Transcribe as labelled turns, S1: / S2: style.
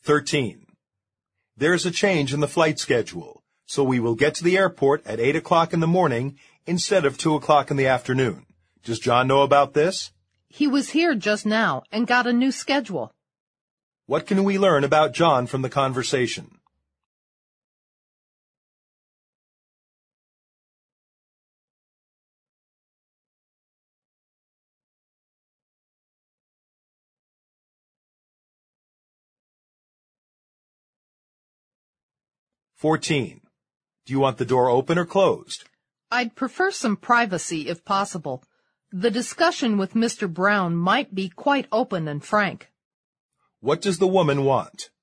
S1: 13. There is a change in the flight schedule, so we will get to the airport at 8 o'clock in the morning instead of 2 o'clock in the afternoon. Does John know about this?
S2: He was here just now and got a new schedule.
S1: What can we learn about John from the conversation? (14) Do you want the door open or closed?
S2: I'd prefer some privacy if possible. The discussion with Mr. Brown might be quite open and frank.
S1: What does the woman want?